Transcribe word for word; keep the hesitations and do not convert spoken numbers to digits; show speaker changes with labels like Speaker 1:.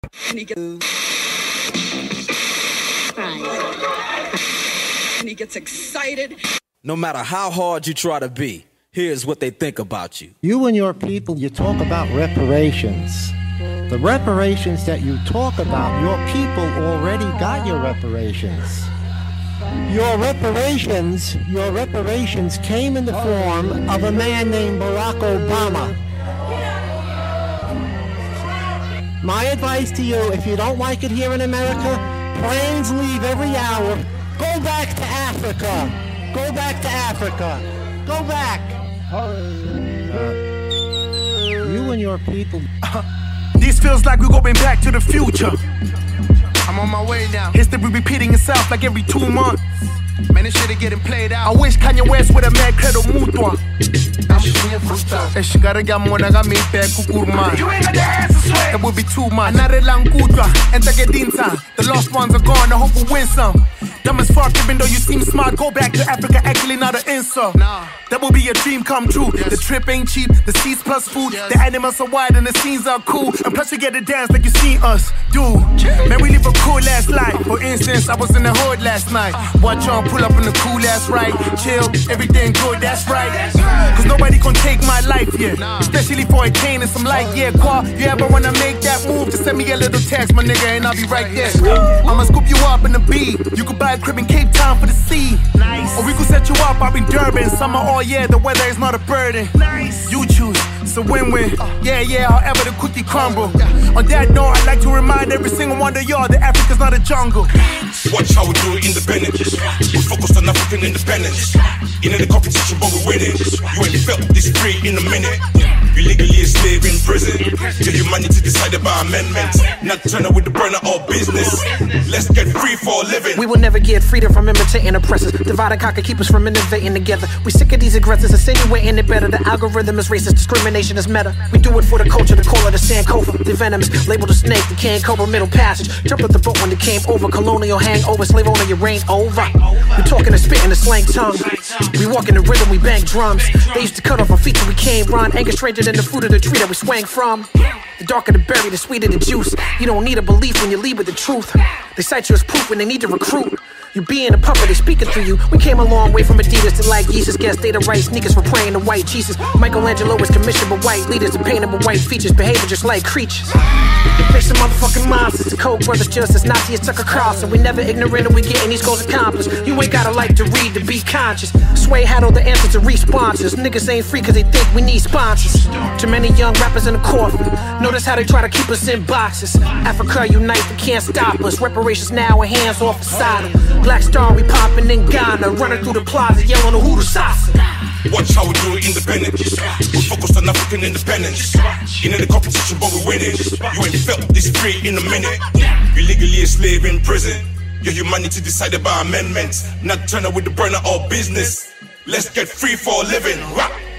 Speaker 1: And he gets and he gets excited.
Speaker 2: No matter how hard you try to be, here's what they think about you.
Speaker 3: You and your people, you talk about reparations. The reparations that you talk about, your people already got your reparations. Your reparations, your reparations came in the form of a man named Barack Obama. My advice to you, if you don't like it here in America, planes leave every hour. Go back to Africa. Go back to Africa. Go back. Uh, you and your people.
Speaker 4: This feels like we're going back to the future. I'm on my way now. History repeating itself like every two months. Man, this shit is getting played out. I wish Kanye West would have made credo mutua. You ain't got the ass to sweat. That would be too much. Another lang kudra. Enter gedinta. The lost ones are gone. I hope we win some. Dumb as fuck, even though you seem smart. Go back to Africa, actually not an insult. Nah. That will be a dream come true. Yes. The trip ain't cheap, the seats plus food. Yes. The animals are wide and the scenes are cool. And plus you get to dance like you seen us do. Man, we live a cool ass life. For instance, I was in the hood last night. Watch y'all pull up in the cool ass ride. Chill, everything good, that's right. Cause nobody can take my life, yeah. Especially for a cane and some light, yeah. Qua, you ever wanna make that move? Just send me a little text, my nigga, and I'll be right there. I'ma scoop you up in the beat. You can buy a crib in Cape Town for the sea. Nice. Or we could set you up up in Durban. Summer all year, the weather is not a burden. Nice. You choose, it's a win-win. Yeah, yeah, however the cookie crumble. On that note, I'd like to remind every single one of y'all that Africa's not a jungle.
Speaker 5: Watch how we do it independent. We focused on African independence. In the competition, but we're winning. You ain't felt this free in a minute. You legally a slave in prison. Your humanity decided by amendment. Not turning with the burner or business. Let's get free for a living.
Speaker 6: We will never get freedom from imitating oppressors. Divide and conquer, keep us from innovating together. We sick of these aggressors, insinuating it better. The algorithm is racist, discrimination is meta. We do it for the culture, the call of the Sankofa. The venomous, label the snake, the can cobra, middle passage. Jump up the boat when it came over. Colonial hangover, slave owner, your reign over. We talking and spitting the slang tongue. We walk in the rhythm, we bang drums. They used to cut off our feet till we came run. Anger stranger than the fruit of the tree that we swang from. The darker the berry, the sweeter the juice. You don't need a belief when you lead with the truth. They cite you as proof when they need to recruit. You being a puppet, they speaking through you. We came a long way from Adidas to like Jesus. Guess they the right sneakers for praying to white Jesus. Michelangelo was commissioned by white leaders to paint them with white features, behaving just like creatures. They some motherfucking monsters. The Koch brothers just as Nazi as Tucker Carlson. We never ignorant and we getting these goals accomplished. You ain't gotta like to read to be conscious. Sway had all the answers to re-sponsors. Niggas ain't free cause they think we need sponsors. Too many young rappers in the coffin. Notice how they try to keep us in boxes. Africa unite, they can't stop us. Reparations now and hands off aside. Black Star, we poppin' in Ghana. Running through the plaza, yelling the Hoodoo Sasa.
Speaker 5: Watch how we do it independent. We focused on African independence. In the competition, but we're winning. You ain't felt this free in a minute. You legally a slave in prison. Your humanity decided by amendments. Not turning with the burner or business. Let's get free for a living. Rock.